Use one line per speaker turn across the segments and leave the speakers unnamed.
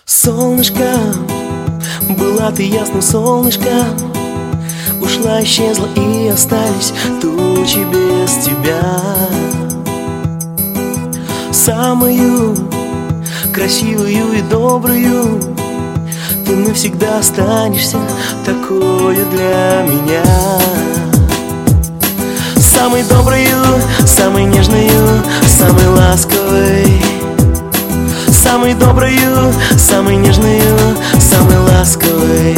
Солнышко, была ты ясным солнышком, ушла, исчезла и остались тучи без тебя. Самую красивую и добрую ты навсегда останешься такою для меня. Самой доброю, самой нежную, самой ласковой. Самой доброю, самой нежную, самой ласковой.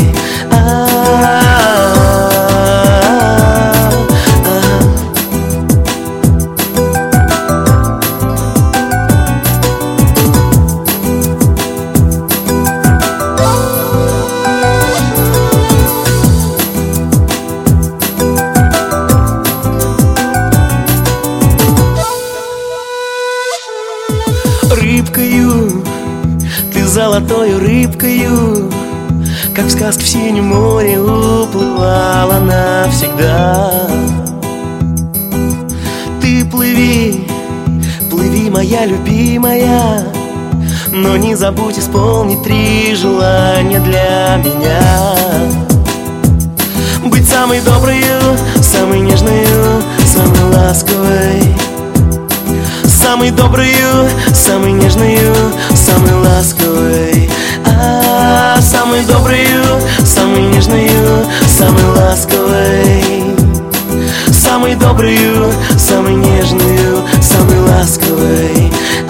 Рыбкою, ты золотою рыбкою, как в сказке в синем море уплывала навсегда. Ты плыви, плыви, моя любимая, но не забудь исполнить 3 желания для меня. Быть самой доброю, самой нежную, самой ласковой. Самой доброю, самой нежную, самой ласковой. Самой доброю, самой нежную, самой ласковой. Самой доброю, самой нежную, самой ласковой.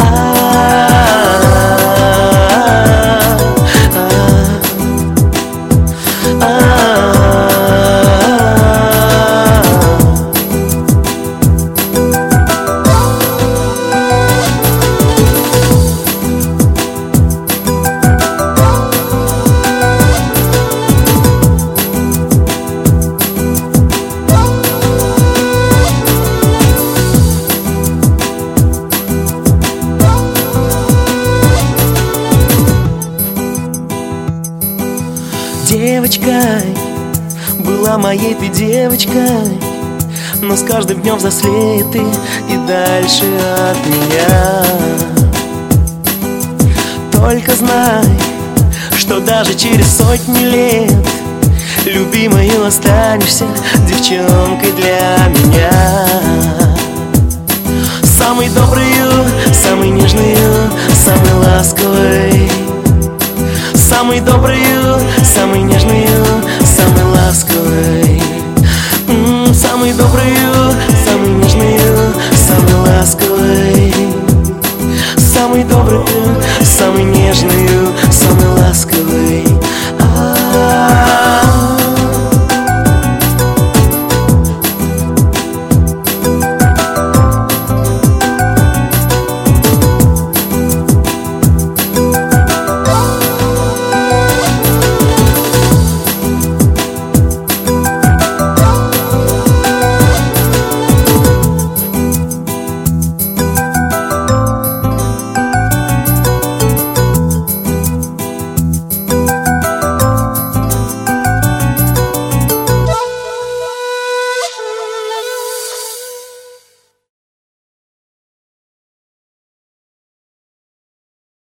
Девочкой, была моей ты девочкой, но с каждым днем взрослеет ты и дальше от меня. Только знай, что даже через сотни лет любимою останешься девчонкой для меня. Самой доброю, самой нежную, самой ласковой. Самой доброю, самой нежную, самой ласковой. Самой доброю, самой нежную, самой ласковой. Самой добрую, самой нежную, самой